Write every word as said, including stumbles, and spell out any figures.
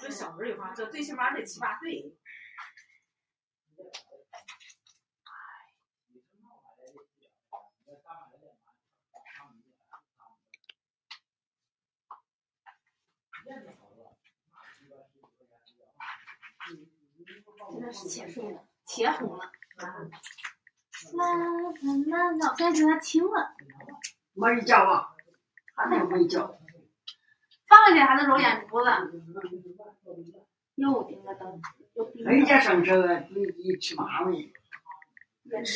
这小孩有方，这最起码得七八岁。 这个是切水了，切红了。那那那那，我现在给他清了。 没人叫啊，还没会叫。 放下他的揉眼珠了。又盯着灯，又盯着。 人家上车，你你吃嘛味？ 也吃。